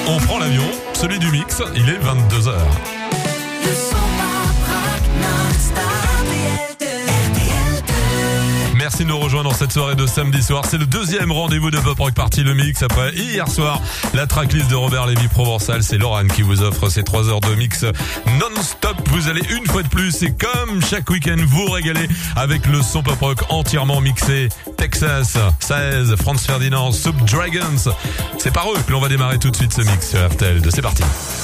On prend l'avion, celui du mix, il est 22h. Merci de nous rejoindre dans cette soirée de samedi soir. C'est le deuxième rendez-vous de Pop Rock Party, le mix. Après hier soir, la tracklist de Robert Lévy-Provençal. C'est Laurent qui vous offre ces 3 heures de mix non-stop. Vous allez une fois de plus, et comme chaque week-end, vous régaler avec le son Pop Rock entièrement mixé. Texas, 16, Franz Ferdinand, Subdragons. C'est par eux que l'on va démarrer tout de suite ce mix sur RTL. C'est parti.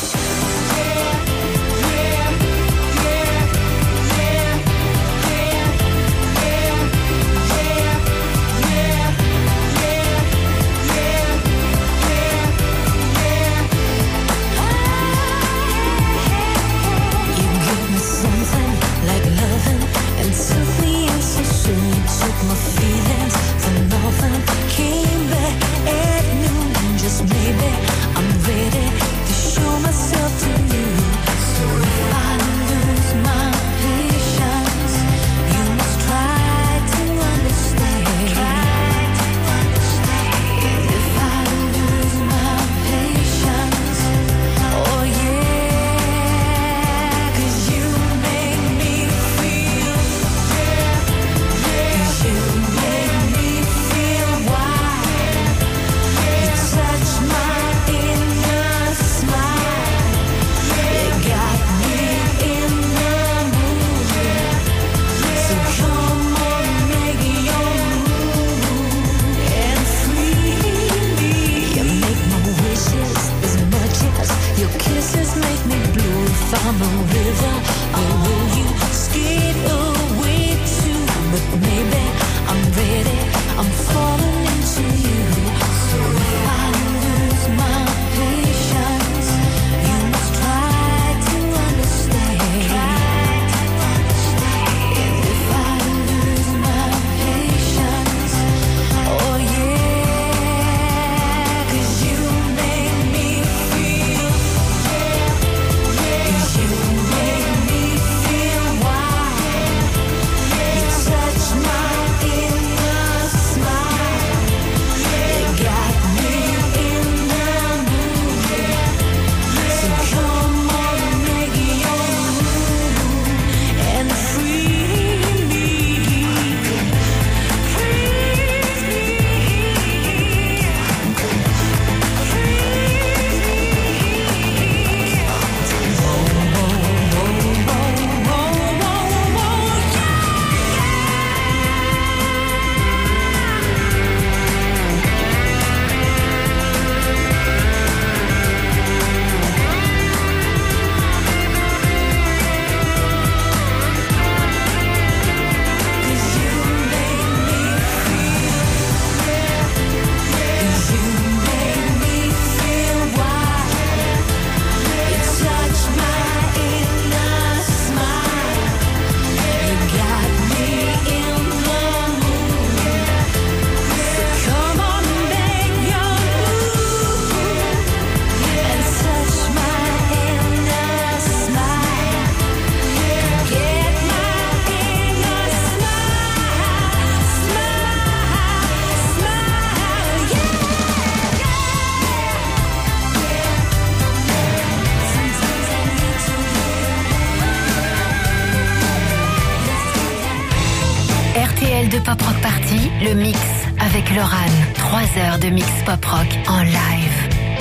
De Pop Rock Party, le mix avec Laurent. 3 heures de mix Pop Rock en live.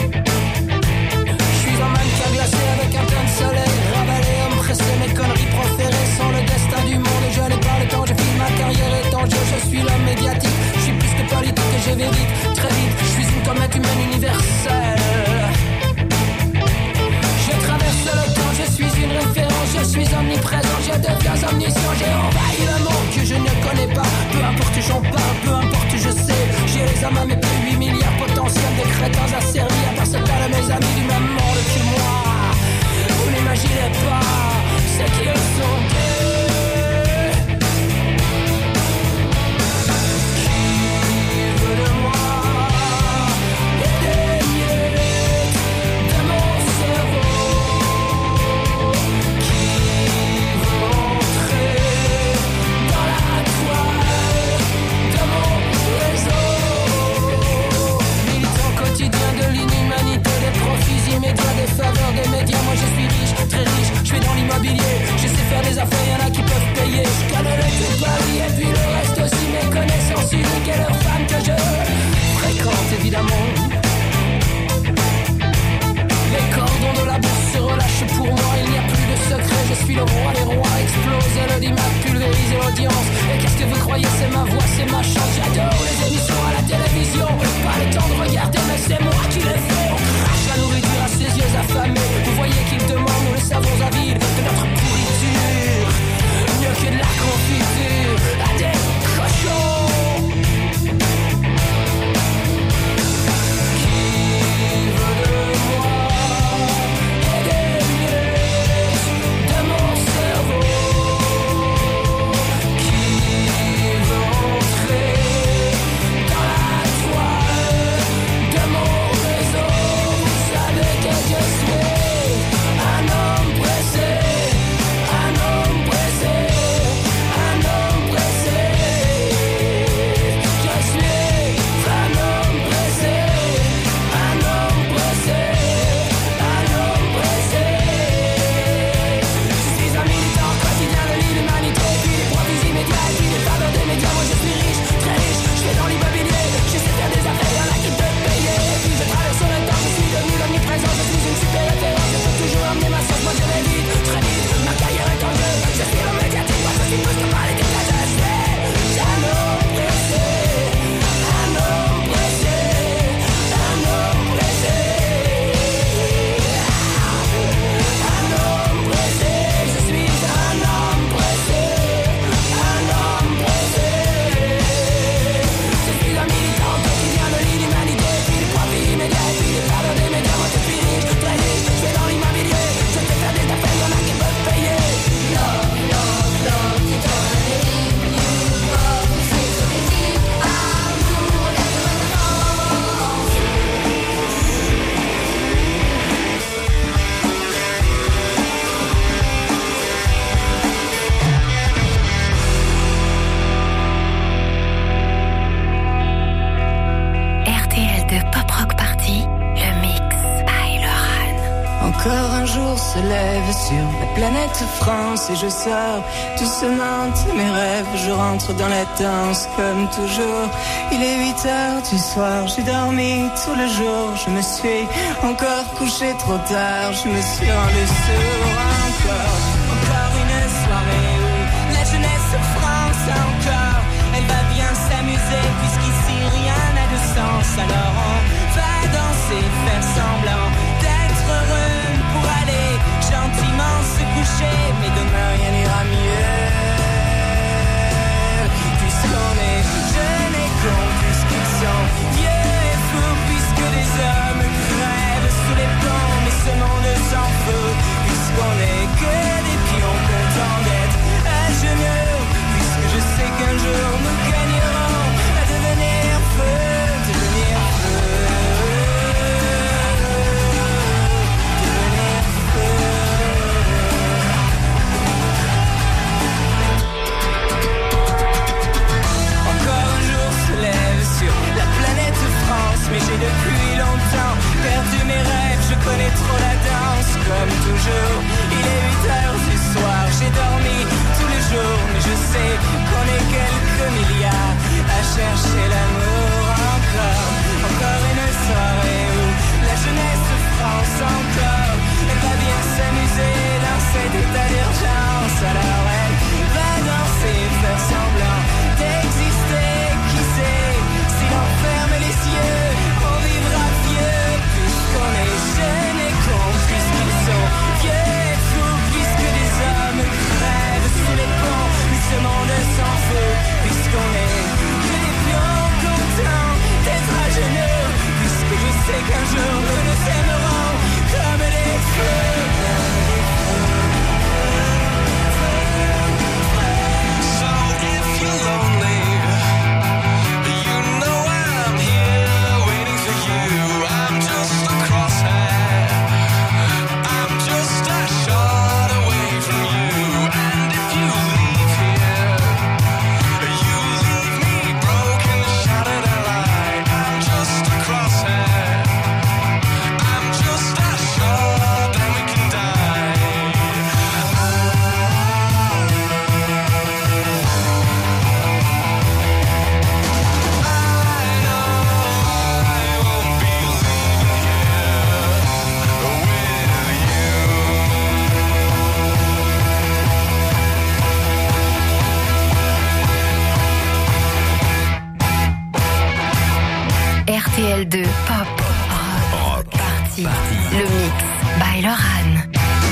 Je suis un mannequin glacé avec un plein de soleil, ravalé, empressé, mes conneries proférées sont le destin du monde et je n'ai pas le temps, je file ma carrière est en jeu, je suis l'homme médiatique, je suis plus que politique et je vais vite, très vite, je suis une comète humaine universelle. Je traverse le temps, je suis une référence, je suis omniprésent, je deviens omniscient, j'ai envahi le monde que je ne connais pas. Peu importe j'en parle, peu importe je sais. J'ai les âmes à mes plus 8 milliards potentiels de crétins asservis à part ce tas de mes amis du même monde que moi. Vous n'imaginez pas ce qu'ils sont gays. Qui veut de moi des miettes de mon cerveau? Qui veut entrer dans la toile de mon réseau? Militant quotidien de l'inhumanité des profits affaires, y'en a qui peuvent payer. Je connais le tout Paris et puis le reste aussi. Mes connaissances uniques et leurs femmes que je fréquente évidemment. Les cordons de la bourse se relâchent pour moi, il n'y a plus de secret, je suis le roi, les rois explosent, l'audimat pulvérise l'audience. Et qu'est-ce que vous croyez, c'est ma voix, c'est ma chance. J'adore les émissions à la télévision, pas le temps de regarder, mais c'est moi qui les fais. On crache la nourriture à ses yeux affamés. Vous voyez qu'ils demandent, nous le savons avides, de notre pourriture, mieux que de la confiture à des cochons. Se lève sur la planète France et je sors doucement de mes rêves. Je rentre dans la danse comme toujours. Il est 8h du soir, j'ai dormi tout le jour. Je me suis encore couché trop tard. Je me suis rendu sourd encore une soirée où la jeunesse France encore. Elle va bien s'amuser puisqu'ici rien n'a de sens. Alors on va danser, faire semblant d'être heureux pour aller gentiment se coucher, mais demain rien n'ira mieux. Puisqu'on est jeunes et cons, puisqu'ils sont vieux et fous, puisque des hommes crèvent sous les ponts, mais ce monde s'en fout. Puisqu'on est que des pions contents d'être à genoux, puisque je sais qu'un jour nous gagnerons à devenir feu, devenir feu. Mais j'ai depuis longtemps perdu mes rêves, je connais trop la danse comme toujours. Il est 8h du soir, j'ai dormi tous les jours, mais je sais qu'on est quelques milliards à chercher l'amour encore une soirée où la jeunesse France encore, elle va bien s'amuser dans cet état d'urgence. Alors elle va danser, faire semblant d'exister, qui sait, si l'on ferme les yeux, on vivra vieux, puisqu'on est jeunes et cons, puisqu'ils sont vieux et fous, puisque des hommes crèvent sous les ponts, mais ce monde s'en fout, puisqu'on est que des pions contents d'être à genoux, puisque je sais qu'un jour nous nous aimerons comme des feux, comme des feux. Party. Le mix by Loran.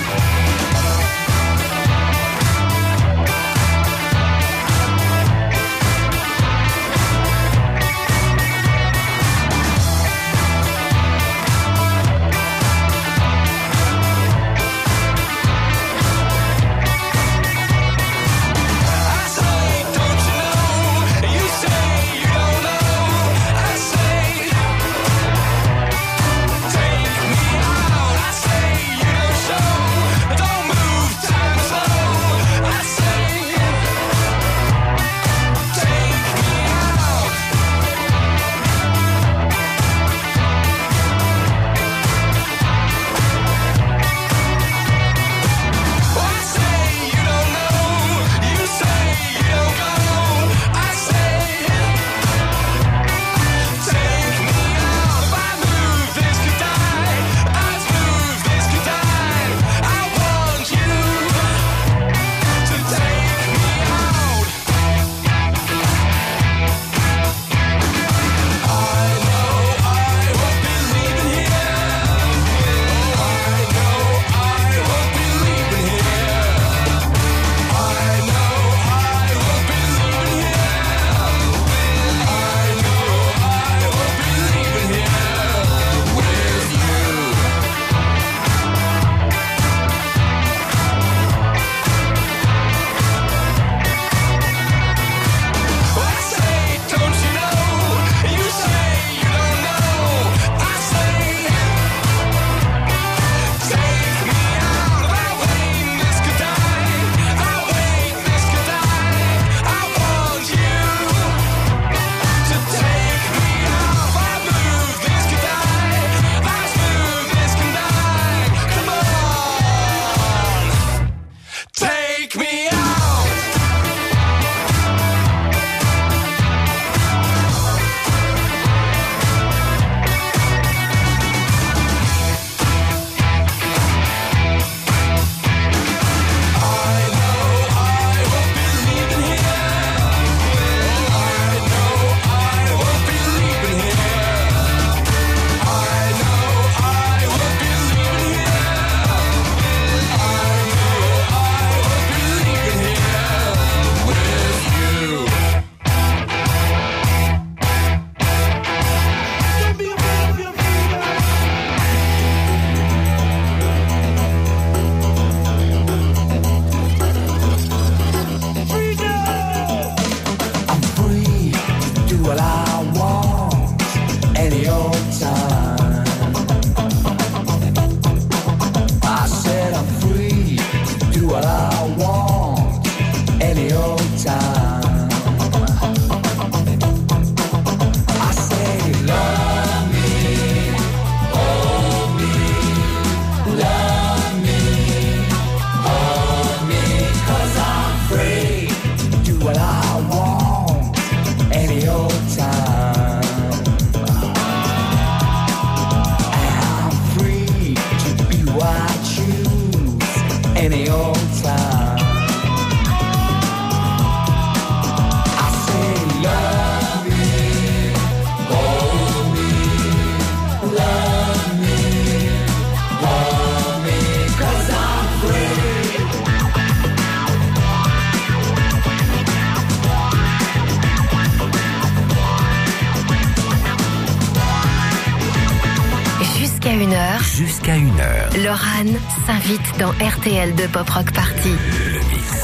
Jusqu'à 1h. Loran s'invite dans RTL de Pop Rock Party. Le mix.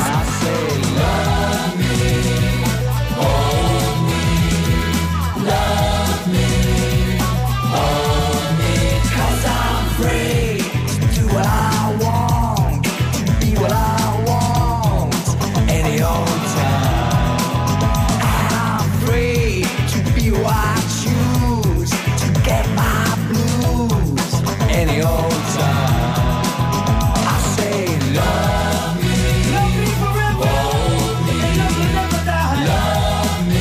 Love me forever, love me, love me never die. Love me.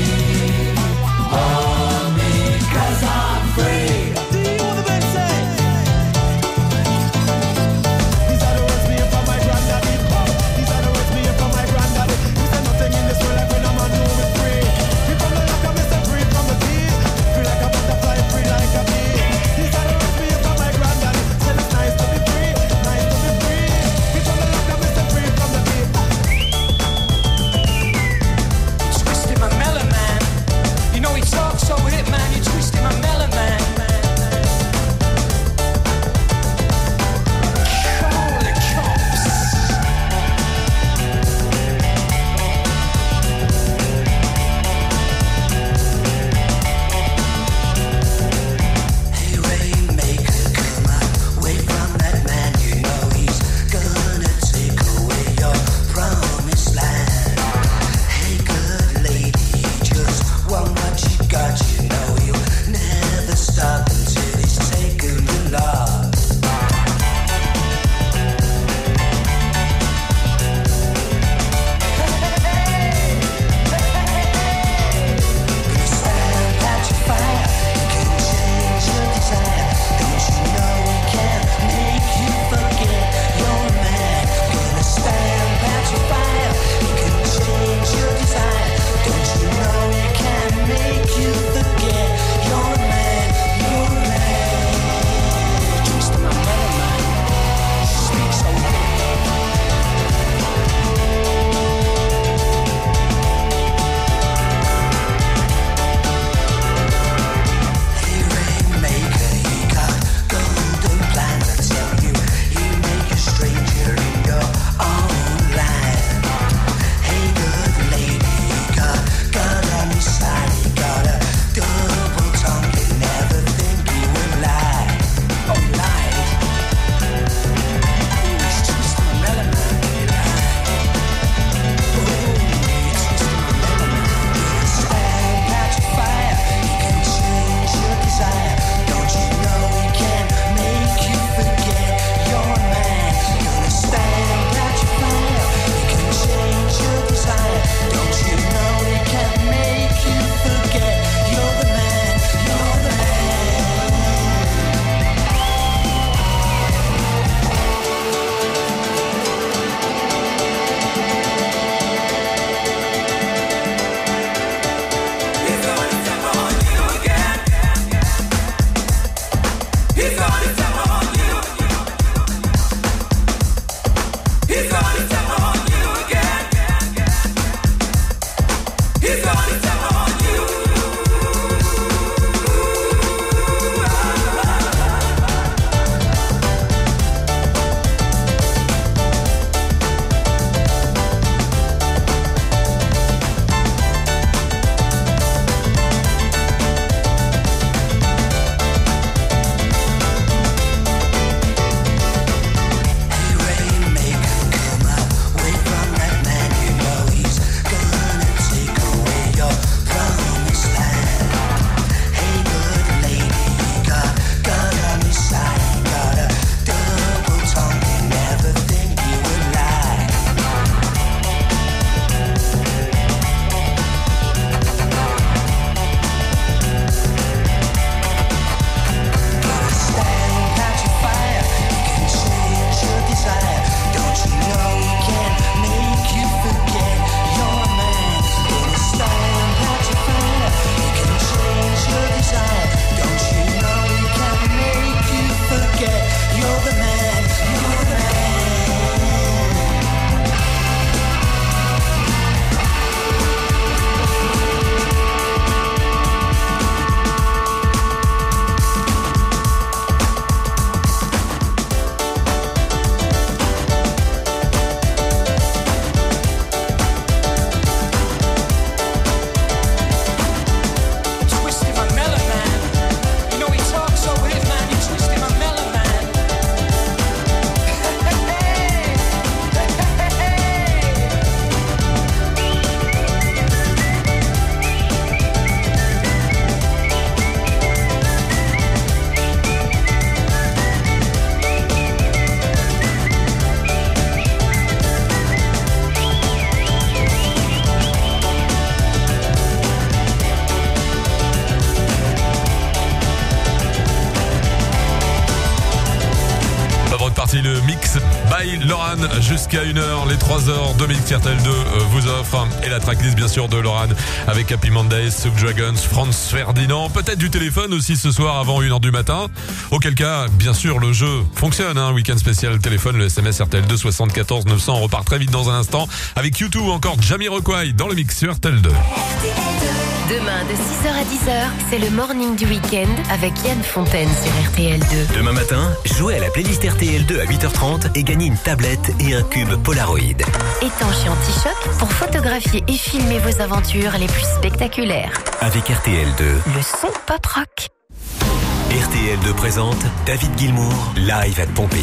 parti, le mix by Loran jusqu'à 1h. Les 3h de mix RTL2 vous offre. Et la tracklist bien sûr de Loran avec Happy Mondays, Subdragons, Franz Ferdinand. Peut-être du téléphone aussi ce soir avant 1h du matin. Auquel cas, bien sûr, le jeu fonctionne. Week-end spécial téléphone, le SMS RTL2 74 900. On repart très vite dans un instant avec U2 ou encore Jamiroquai dans le mix sur RTL2. Demain de 6h à 10h, c'est le morning du week-end avec Yann Fontaine sur RTL2. Demain matin, jouez à la playlist RTL2 à 8h30 et gagnez une tablette et un cube Polaroid. Étanche et anti-choc pour photographier et filmer vos aventures les plus spectaculaires. Avec RTL2. Le son pop rock. RTL2 présente David Gilmour, live à Pompéi.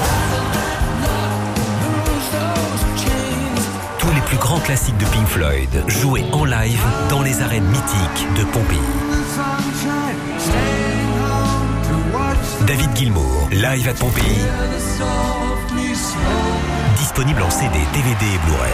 Tous les plus grands classiques de Pink Floyd, joués en live dans les arènes mythiques de Pompéi. David Gilmour, live à Pompéi. Disponible en CD, DVD et Blu-ray.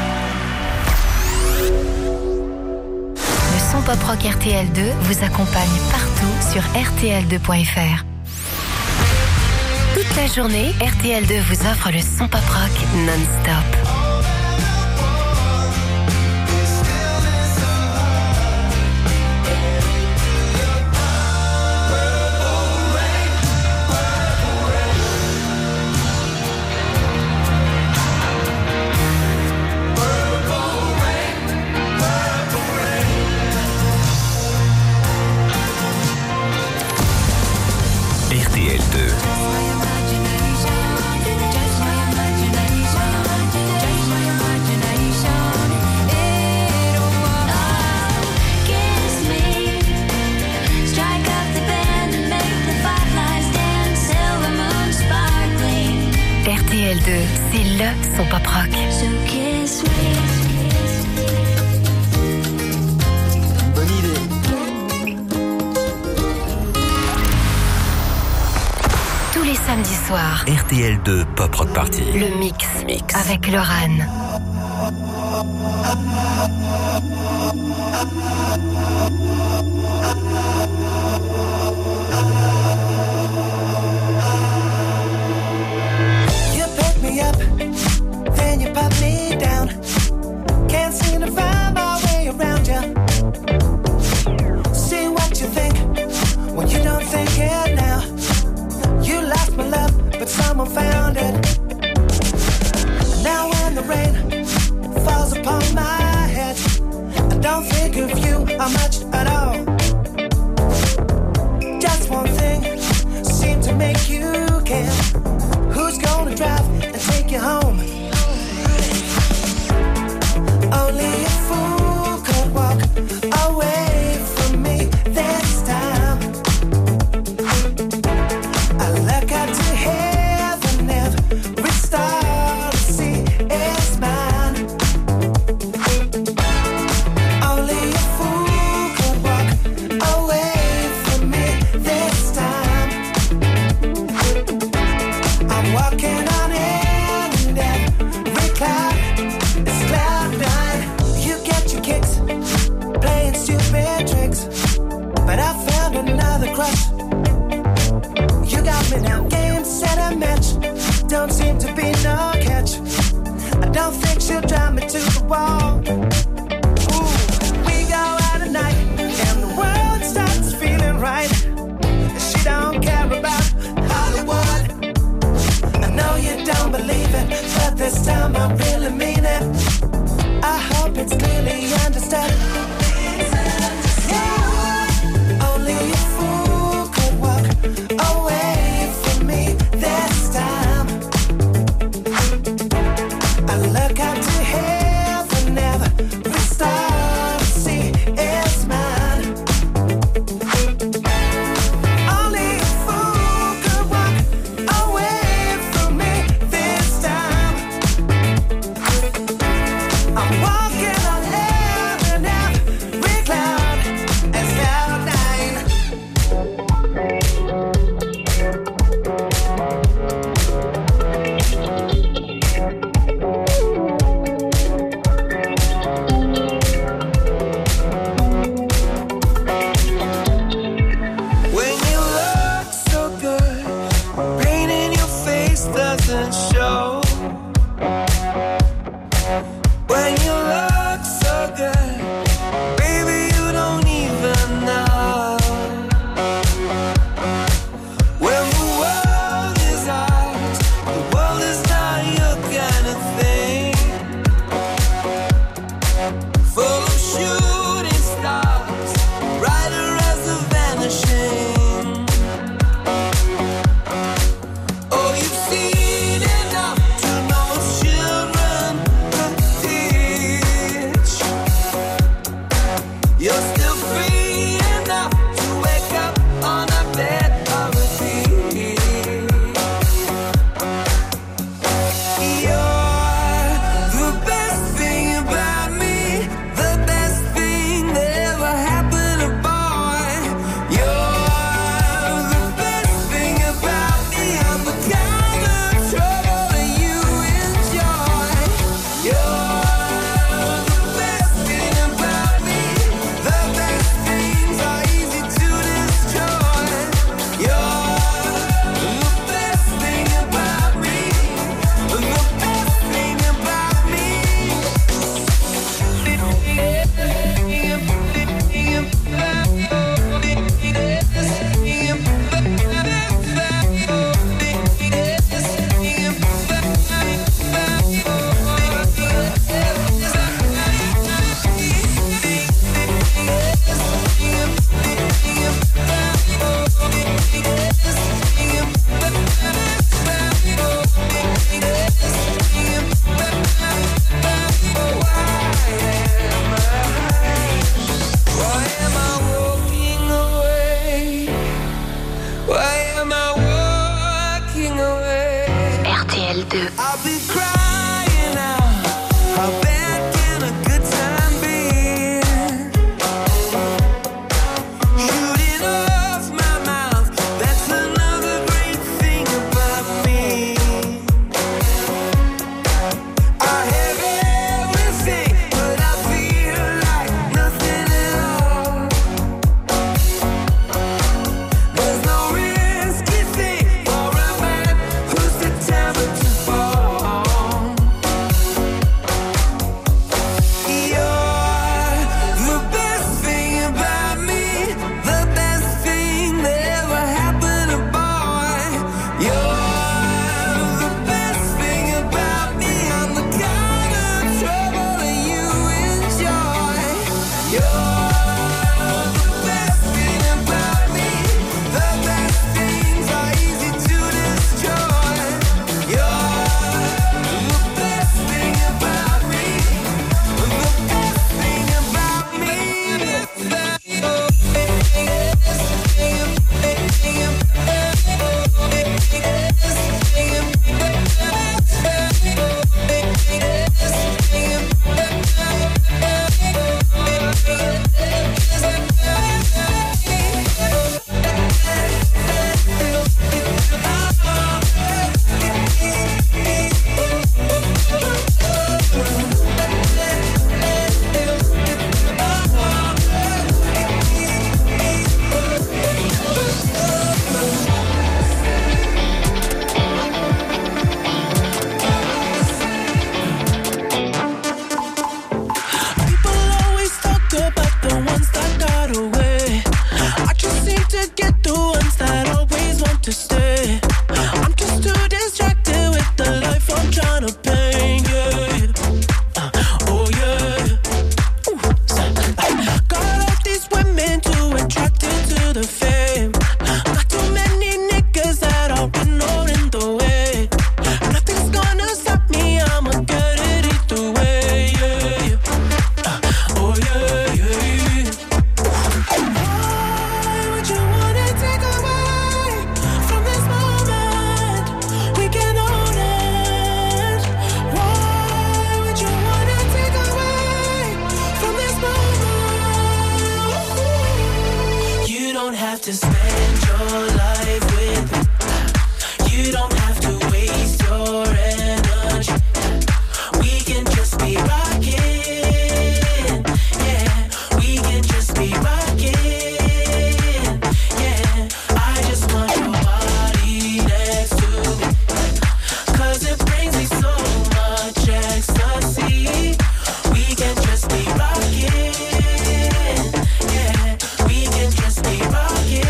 Le son pop rock RTL2 vous accompagne partout sur rtl2.fr. Toute la journée, RTL2 vous offre le son pop rock non-stop. C'est le son pop rock. Bonne idée. Tous les samedis soirs, RTL2 Pop Rock Party. le mix. Avec Loran. Then you pop me down. Can't seem to find my way around you. See what you think when you don't think it now. You lost my love, but someone found it. Now when the rain falls upon my head, I don't think of you much at all. Just one thing seemed to make you care. Who's gonna drive and take you home? Only a fool could walk away from me this time. I look out to heaven, every star I see is mine. Only a fool could walk away from me this time. I'm walking on air and every cloud is cloud nine. You get your kicks playing stupid tricks, but I found another crush. You got me now, game, set, and match. Don't seem to be no catch. I don't think she'll drive me to the wall. Ooh, we go out at night and the world starts feeling right. She don't care about Hollywood. I know you don't believe it, but this time I really mean it. I hope it's clearly understood. Yeah. Only a fool could walk away from me this time. I look out to heaven, every star I see is mine. Only a fool could walk away from me this time. I'm walking on air and RTL2. I'll be crying out. How bad can a good time be? Shooting off my mouth. That's another great thing about me. I have everything, but I feel like nothing at all. There's no risky thing for a man who's determined to fall. You're the best thing about me, the best thing that ever happened to boy. You're the best thing about me. I'm the kind of trouble that you enjoy. You're the best thing about me. The best things are easy to destroy. You're the best thing about me. The best thing about me. People always talk about the ones that got away. I just seem to get the ones that always want to stay. I'm just too distracted with the life I'm trying to paint, yeah. Oh yeah. Got all these women too attracted to the fame. Got too many niggas that are running in the way. Nothing's gonna stop me, I'ma get it either way, yeah. Oh yeah, yeah. Why would you wanna take away from this moment? We can own it. Why would you wanna take away from this moment? You don't have to spend your life with me. You don't have to waste your energy. We can just be rocking. Yeah, we can just be rocking. Yeah, I just want your body next to me. 'Cause it brings me so much ecstasy. We can just be rocking. Yeah, we can just be rocking.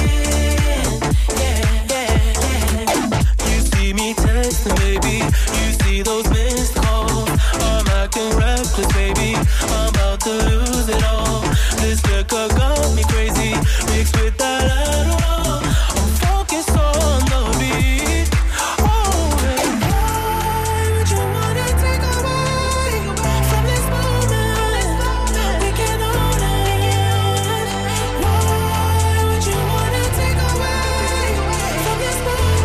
Yeah, yeah, yeah. You see me texting, baby. You see those missed calls. I'm acting reckless, baby. I'm about to lose it all. This liquor got me crazy. Mixed with that Adderall. I'm focused on the beat. Oh, and why would you wanna take away from this moment? We can own it. Why would you wanna take away from this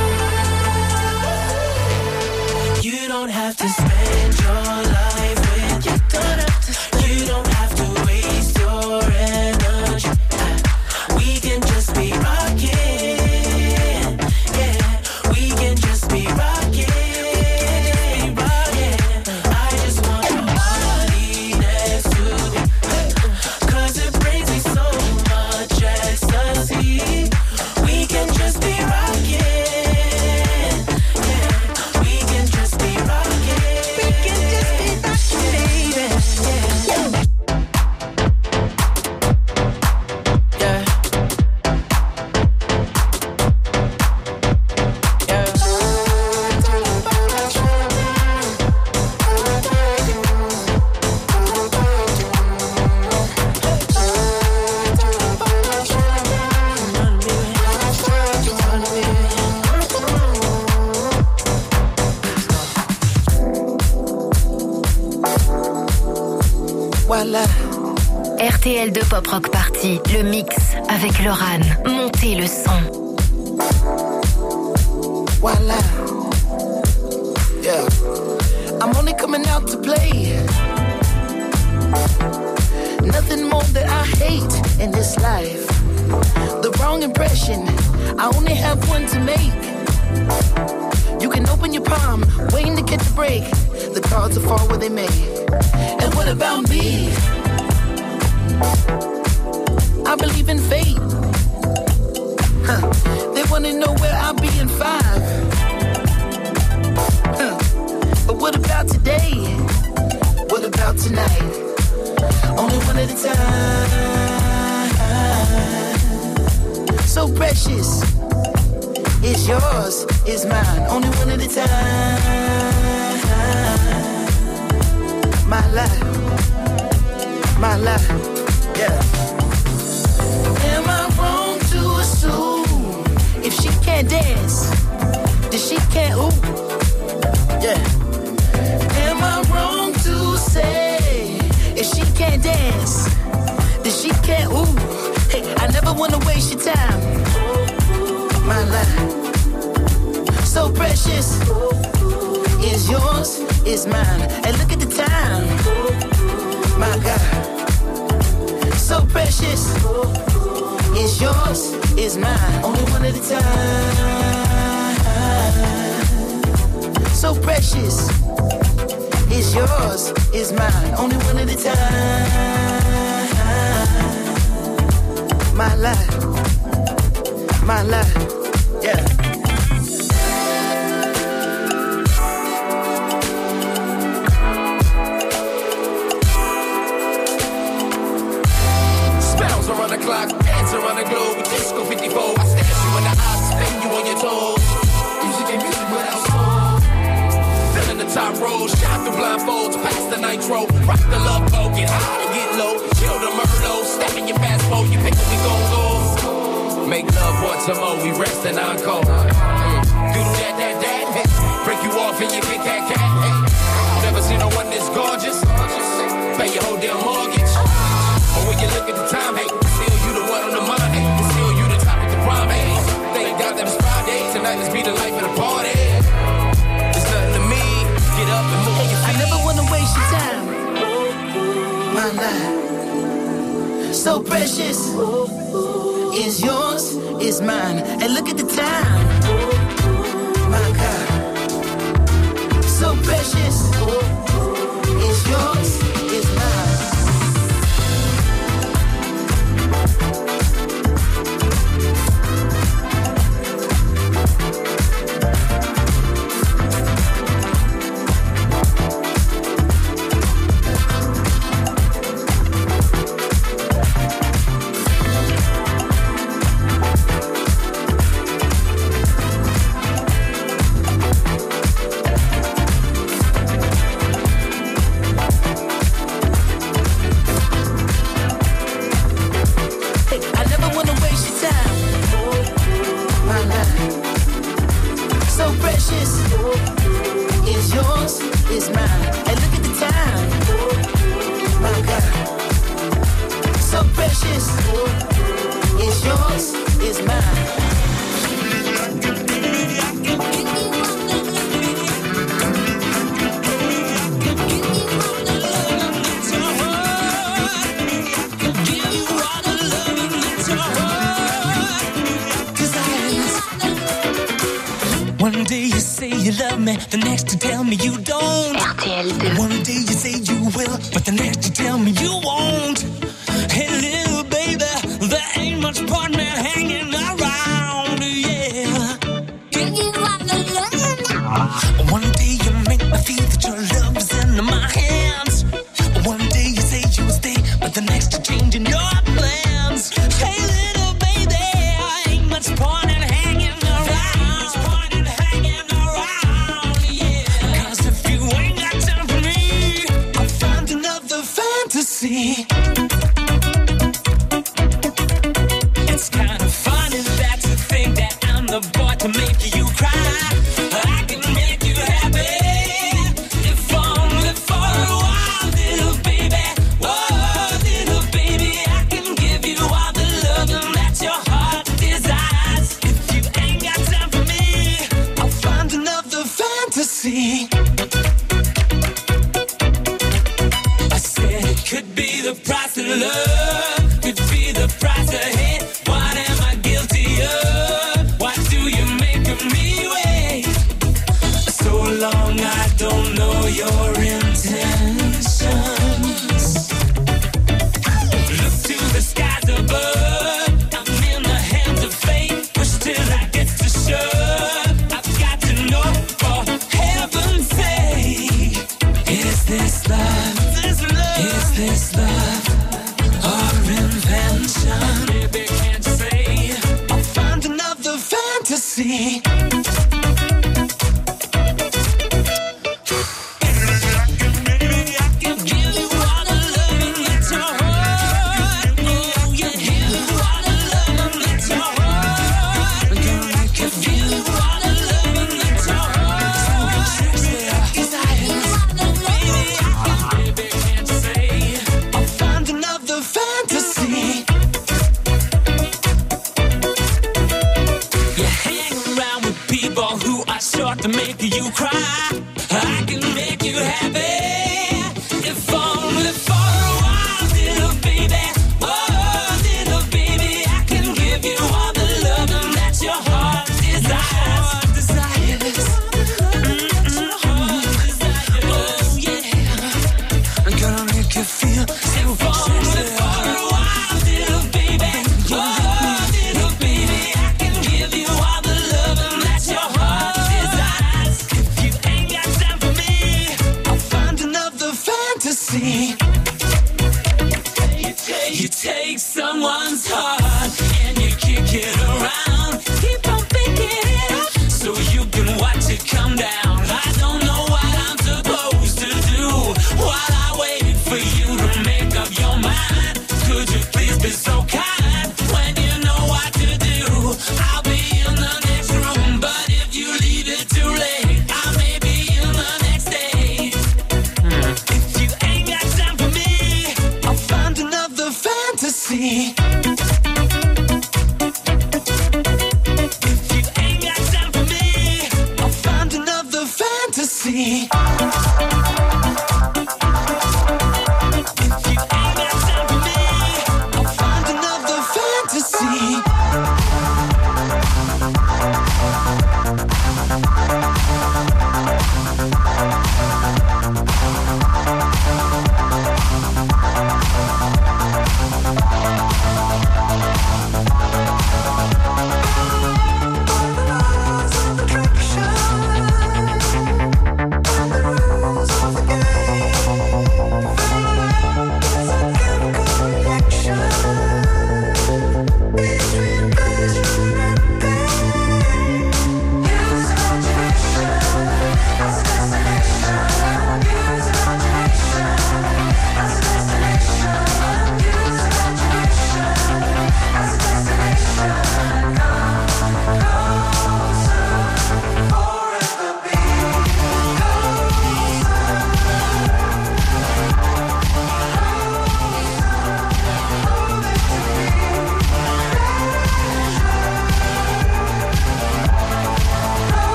moment? You don't have to spend your life with. You don't have to waste your energy. We can just be rocking. Yeah, we can just be rocking. Yeah, I just want your body next to me. 'Cause it brings me so much ecstasy. We can just be rocking. Yeah, we can just be rocking. We can just be rocking, baby. Yeah. Voilà. RTL2 Pop Rock Party, le mix avec Loran. Montez le son. Voilà. tough one to make. You can open your palm, waiting to catch a break. The cards will fall where they may. And what about me? I believe in fate. They wanna know where I'll be in 5. But what about today? What about tonight? Only one at a time. So precious. It's yours, it's mine. Only one at a time. My life, yeah. Am I wrong to assume if she can't dance, then she can't ooh? Yeah. Am I wrong to say if she can't dance, then she can't ooh? Hey, I never wanna waste your time. My life, so precious. Is yours, is mine. And look at the time. My God, so precious. Is yours, is mine. Only one at a time. So precious. Is yours, is mine. Only one at a time. My life, yeah. Around the clock, dance around the globe with Disco 54. I stare you in the eyes, spin you on your toes. Music ain't music without soul. Filling the top road, shine through blindfolds, pass the nitro, rock the love boat, get high and get low, chill the Merlot, step in your fast boat, you pick up, we gon' go. Make love once more, we rest and encore. Do that, break you off and you get cat. Never seen no one this gorgeous. Pay your whole damn mortgage. But when you look at the time, hey, still you the one on the mind, hey, still you the topic to prime, hey. Thank God that it's Friday, tonight let's be the life of the party. It's nothing to me, get up and move your feet. I never wanna waste your time. My life, so precious. Is yours, is mine. And look at the time. My God, so precious. Is yours, is mine. The next you tell me you don't. RTL2. One day you say you will, but the next you tell me you won't. Hey little baby, there ain't much point me hanging around, yeah. Can you one day you make me feel that your love is in my hands. One day you say you will stay, but the next you're changing your plans. Hey little baby, ain't much point in hanging around. It's kind of funny that you think that I'm the boy to make you cry. I can make you happy, if only for a while, little baby. Oh, little baby, I can give you all the loving that your heart desires. If you ain't got time for me, I'll find another fantasy. I said it could be the price of love, could be the price of hate. What am I guilty of? Why do you your intentions. Look to the skies above. I'm in the hands of fate. Push till I get to shove. I've got to know for heaven's sake. Is this love? Is this love or invention? Baby, can't you say I'll find another fantasy? To make you cry, I can make you happy. If only for a while, little baby. Oh, little baby, I can give you all the loving that your heart desires. Oh yeah, I'm gonna make you feel so only for a while, little baby. Oh, little baby, I can give you all the loving that your heart desires. You take someone's heart and you kick it around. Keep on picking it up so you can watch it come down. I don't know what I'm supposed to do while I wait for you to make up your mind. Could you please be so kind when you know what to do? I'll be in the next room, but if you leave it too late, I may be in the next day. If you ain't got time for me, I'll find another fantasy. If you ain't got time for me, I'll find another fantasy. If you ain't got time for me, I'll find another fantasy. The laws of attraction.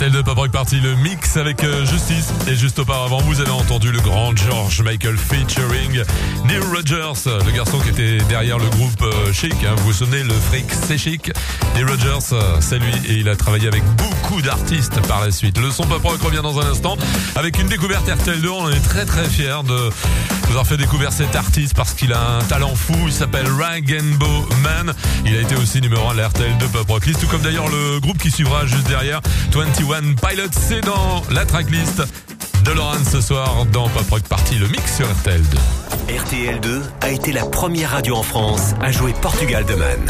RTL2 Pop Rock Party, le mix avec Justice. Et juste auparavant, vous avez entendu le grand George Michael featuring Neil Rogers, le garçon qui était derrière le groupe Chic. Vous vous souvenez, le freak, c'est Chic. Neil Rogers, c'est lui, et il a travaillé avec beaucoup d'artistes par la suite. Le son Pop Rock revient dans un instant avec une découverte RTL2. On est très très fiers de vous avoir fait découvrir cet artiste parce qu'il a un talent fou. Il s'appelle Rainbow Man. Il a été aussi numéro 1 de la RTL2 Pop Rock List, tout comme d'ailleurs le groupe qui suivra juste derrière, 21 Pilots. C'est dans la tracklist de Laurent ce soir dans Pop Rock Party, le mix sur RTL2. RTL2 a été la première radio en France à jouer Portugal de Man.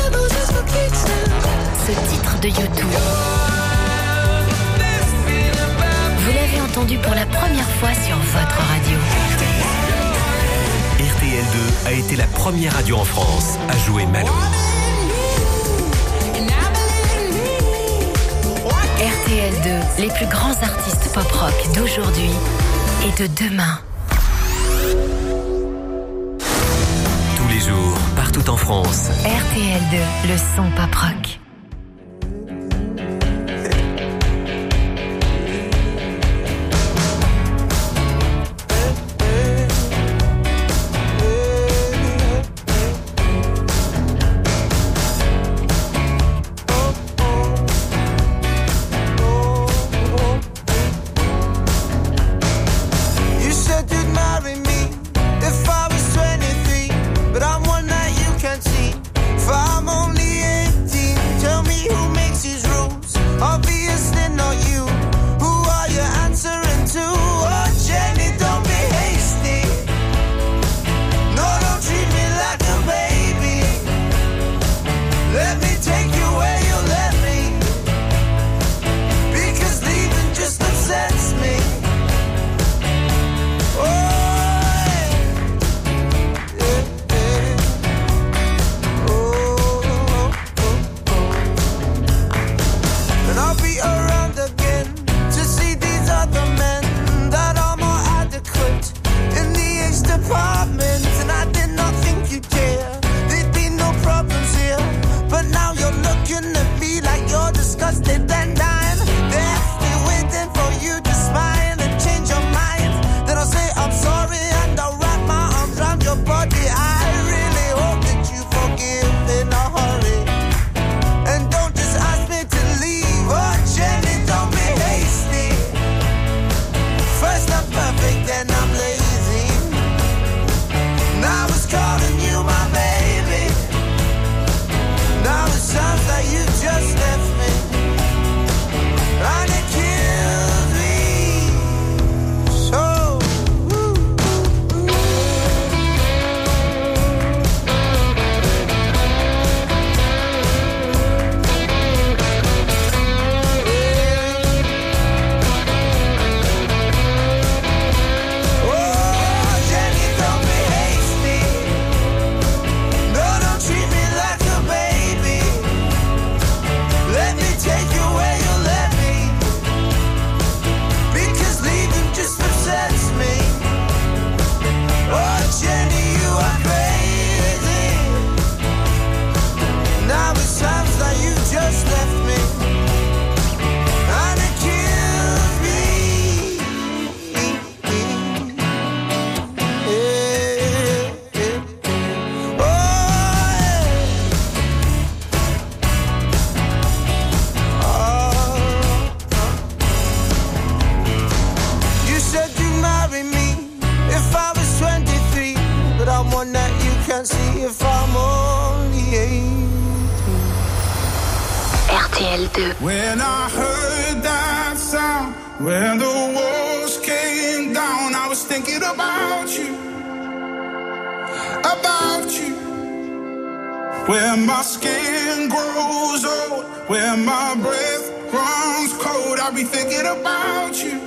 Ce titre de YouTube, vous l'avez entendu pour la première fois sur votre radio. RTL2 a été la première radio en France à jouer Malou. RTL2, les plus grands artistes pop-rock d'aujourd'hui et de demain. Tous les jours, partout en France. RTL2, le son pop-rock. When I heard that sound, when the walls came down, I was thinking about you, where my skin grows old, where my breath runs cold, I'll be thinking about you.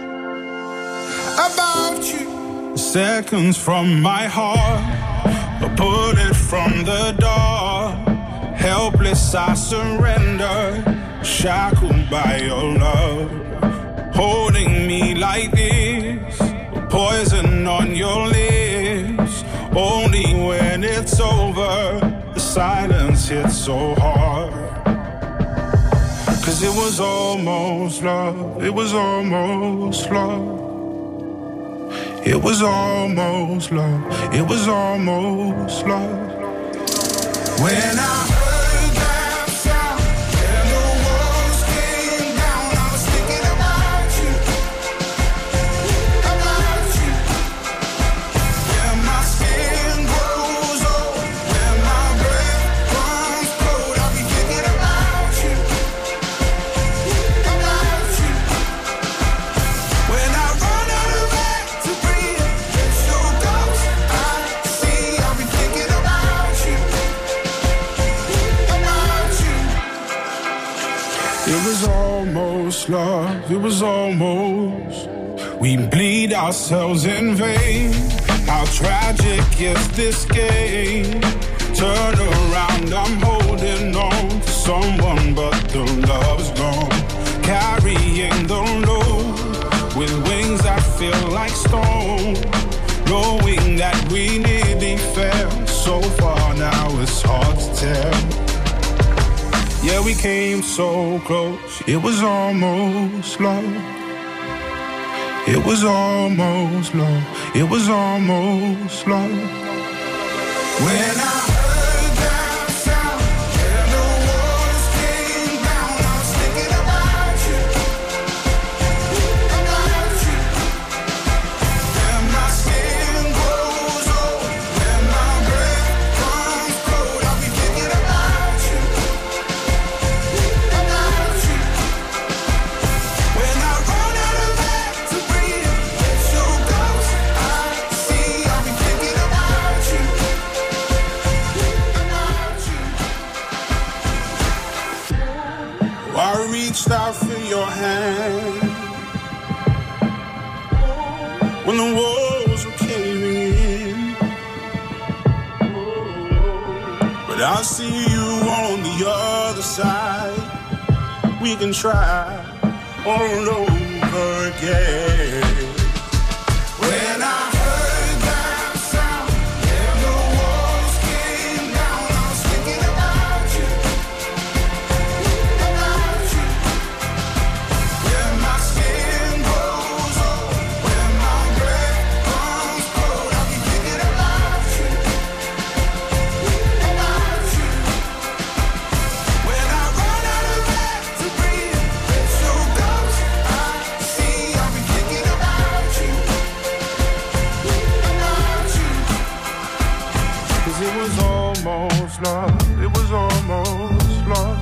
Seconds from my heart, a bullet from the door. Helpless I surrender, shackled by your love. Holding me like this, poison on your lips. Only when it's over, the silence hits so hard. 'Cause it was almost love, it was almost love. It was almost love, it was almost love. When I heard that sound, and the walls came down, I was thinking about you, about you. When my skin grows old, when my breath runs cold, I'll be thinking about you, about you. When I run out of air to breathe, it's your ghost I see, I'll be thinking about you. It was almost love, it was almost. We bleed ourselves in vain. How tragic is this game? Turn around, I'm holding on to someone, but the love's gone. Carrying the load with wings that feel like stone. Knowing that we nearly fell so far, now it's hard to tell. Yeah, we came so close, it was almost love. It was almost love, it was almost love. When I heard that sound, and the walls came down, I was thinking about you, about you. When my skin grows old, when my breath runs cold, I'll be thinking about you. When I run out of air to breathe, it's your ghost I see, I'll be thinking about you, about you. I reached out for your hand when the walls were caving in, but I see you on the other side. We can try all over again. When I heard that sound, and the walls came down, I was thinking about you, about you. When my skin grows old, when my breath runs cold, I'll be thinking about you, about you. When I run out of air to breathe, it's your ghost I see, I'll be thinking about you, about you. 'Cause it was almost love, it was almost love.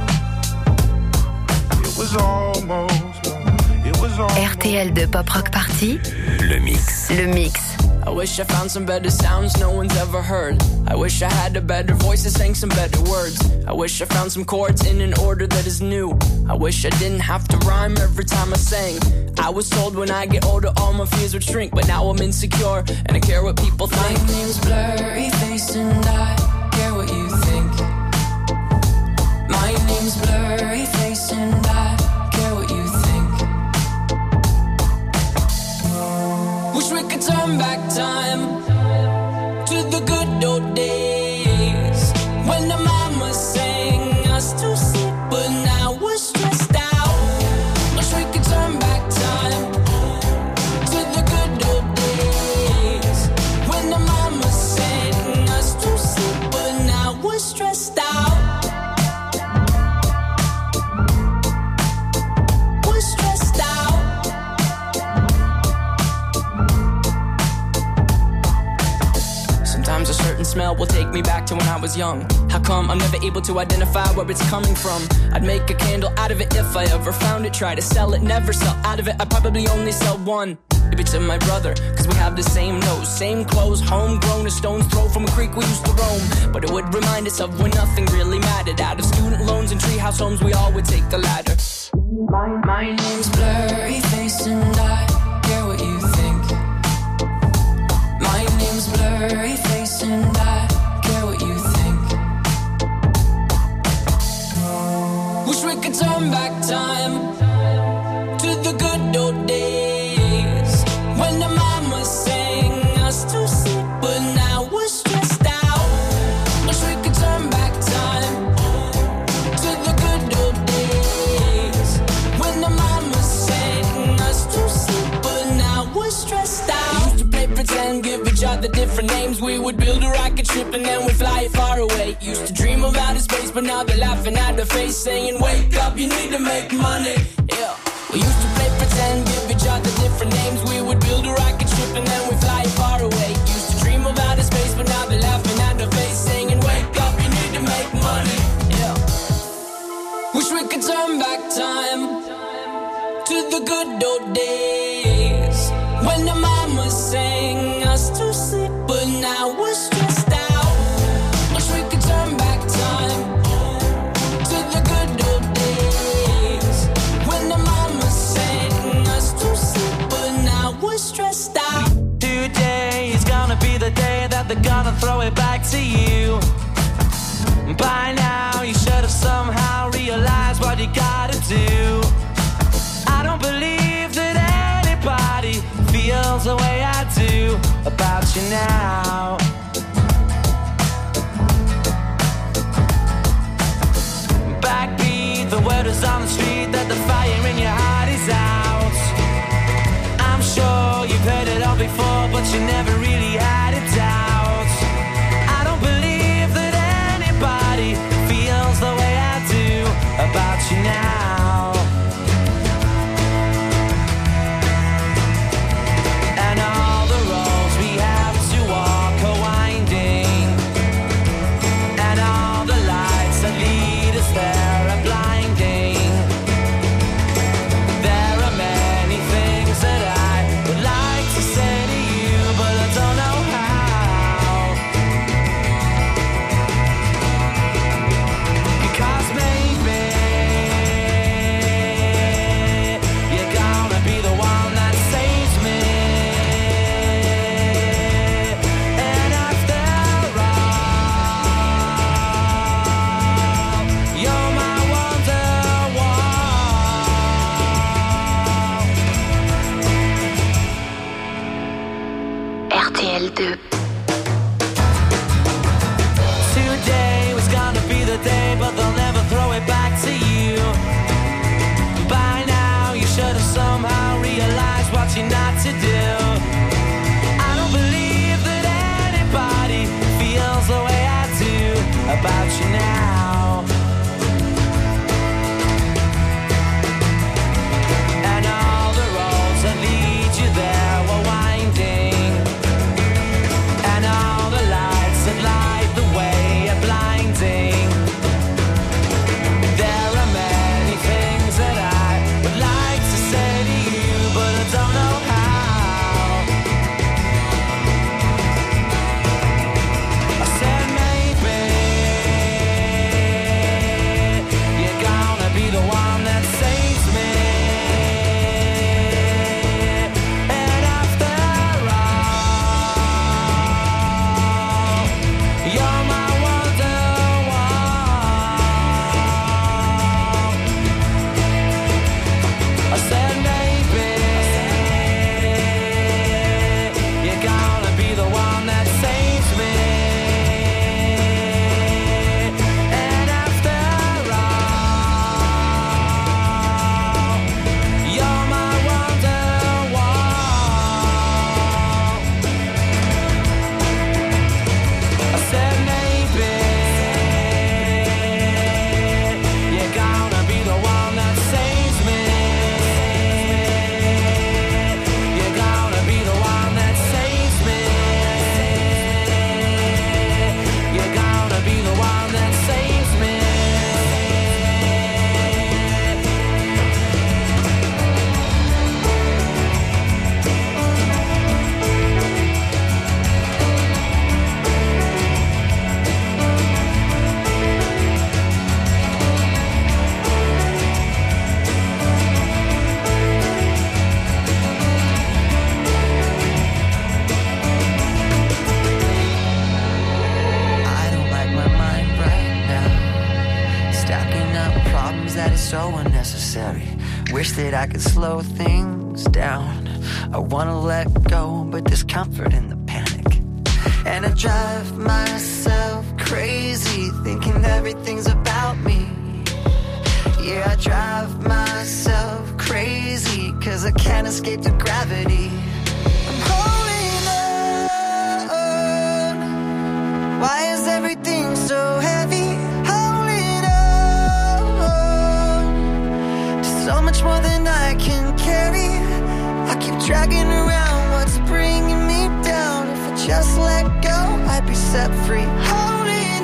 It was almost love, it was almost. RTL de Pop Rock Party, Le mix. le mix. I wish I found some better sounds no one's ever heard. I wish I had a better voice that sang some better words. I wish I found some chords in an order that is new. I wish I didn't have to rhyme every time I sang. I was told when I get older all my fears would shrink, but now I'm insecure and I care what people think. My name's Blurry Face and I care what you think. My name's Blurry Face and I care what you think. Wish we could turn back time to the good old days when the mama sang us to sleep, but now we're stressed out. Wish we could turn back time to the good old days when the mama sang us to sleep, but now we're stressed out. We're stressed out. Sometimes a certain smell will take me back to when I was young. How come I'm never able to identify where it's coming from? I'd make a candle out of it if I ever found it. Try to sell it, never sell out of it. I'd probably only sell one. Maybe to my brother, cause we have the same nose, same clothes, homegrown, a stone's throw from a creek we used to roam. But it would remind us of when nothing really mattered. Out of student loans and treehouse homes, we all would take the ladder. My name's Blurry Face and I care what you think. My name's Blurry Face and I care what you think. Wish we could turn back time to the good old days when the mama sang us to sleep, but now we're stressed out. Wish we could turn back time to the good old days different names. We would build a rocket ship and then we'd fly it far away. Used to dream of outer space, but now they're laughing at the face, saying, wake up, you need to make money. Yeah. We used to play pretend, give each other different names. We would build a rocket ship and then we'd fly it far away. Used to dream of outer space, but now they're laughing at the face, saying, wake up, you need to make money. Yeah. Wish we could turn back time to the good old days when the mama sang us to sleep, but now we're stressed out. Wish we could turn back time to the good old days when the mama sang us to sleep, but now we're stressed out. Today is gonna be the day that they're gonna throw it back to you. By now you should have somehow realized what you gotta do. I don't believe that anybody feels the way I do about you now. Backbeat, the word is on the street that the fire in your heart is out. I'm sure you've heard it all before, but you never really had a doubt. I don't believe that anybody feels the way I do about you now. And all the roads we have to walk are winding, and all the lights that lead us there are blinding. There are many things that I would like to say to you, but I don't know how. Because maybe you're gonna be the one that saves me. And after all, you're my Wonderwall. RTL 2. Today was gonna be the day, but they'll never throw it back to you. By now you should have somehow realized what you're not to do. I don't believe that anybody feels the way I do about you now. And all the roads that lead you there were winding, and all the lights that light the way are blinding. There are many things that I would like to say to you, but I don't know how. I said maybe you're gonna be the one that saves me. And after all, you're my Wonderwall. I said maybe you're gonna be the one that saves me. And after all, you're my Wonderwall. I said maybe you're gonna be the one that saves me. You're gonna be the one that saves me. You're gonna be the one that saves me. I don't like my mind right now. Stacking up problems that is so unnecessary. Wish that I could slow things down. I wanna let go, but there's comfort in the panic. And I drive myself crazy, thinking everything's about me. Yeah, I drive myself crazy, 'cause I can't escape the gravity. I'm holding on dragging around what's bringing me down. If I just let go, I'd be set free. Holding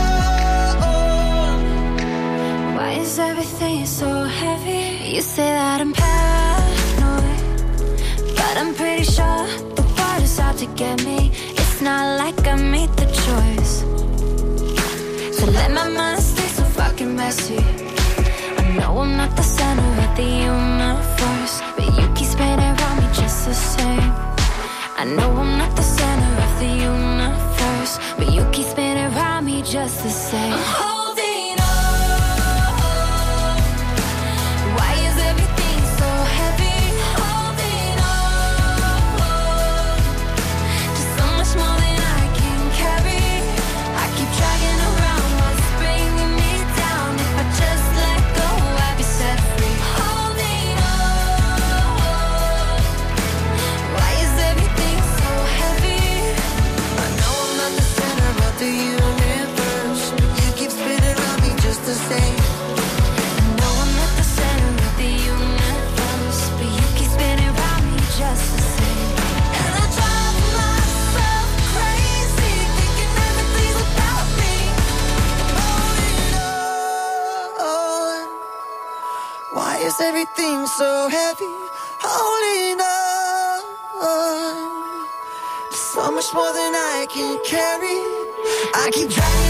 on. Why is everything so heavy? You say that I'm paranoid, but I'm pretty sure the water's out to get me. It's not like I made the choice to let my mind stay so fucking messy. I know I'm not the center of the universe, but you keep spinning around me just the same. I know I'm not the center of the universe, but you keep spinning around me just the same. I'm holding on. Why is everything so heavy? Holding on. Just so much more than I can carry. I keep dragging around what's bringing me down. If I just let go, I'd be set free. Holding on. Why is everything so heavy? I know I'm not the center of the universe, but you keep spinning around me just the same. I know I'm not the center of the universe, but you keep spinning around me just the same. And I drive myself crazy, thinking everything's about me. Holding on. Why is everything so heavy? Holding on. So much more than I can carry. I keep dragging